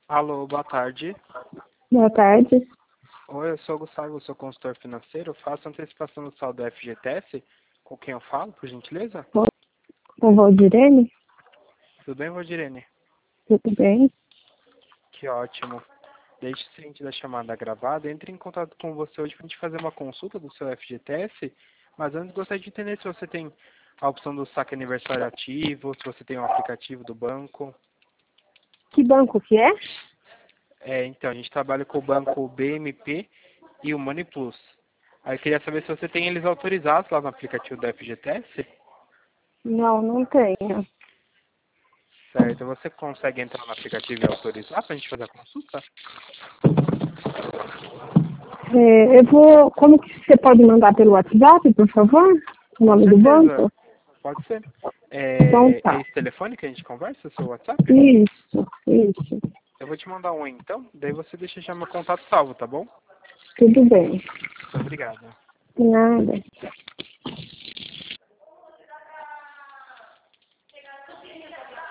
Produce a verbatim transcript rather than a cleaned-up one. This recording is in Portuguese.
Alô, boa tarde. Boa tarde. Oi, eu sou o Gustavo, eu sou consultor financeiro. Faço antecipação do saldo do F G T S. Com quem eu falo, por gentileza? Com Valdirene? Tudo bem, Valdirene? Tudo bem? Que ótimo. Deixe o seguinte da chamada gravada. Entre em contato com você hoje para a gente fazer uma consulta do seu F G T S. Mas antes gostaria de entender se você tem a opção do saque aniversário ativo, se você tem um aplicativo do banco. Que banco que é? É, então, a gente trabalha com o banco B M P e o Money Plus. Aí eu queria saber se você tem eles autorizados lá no aplicativo do F G T S. Não, não tenho. Certo, você consegue entrar no aplicativo e autorizar para a gente fazer a consulta? É, eu vou. Como que você pode mandar pelo WhatsApp, por favor? O Com nome do certeza, banco? pode ser. Então É, é tá. esse telefone que a gente conversa, o seu WhatsApp? Isso, isso. Eu vou te mandar um então, daí você deixa já meu contato salvo, tá bom? Tudo bem. Muito obrigado. Nada.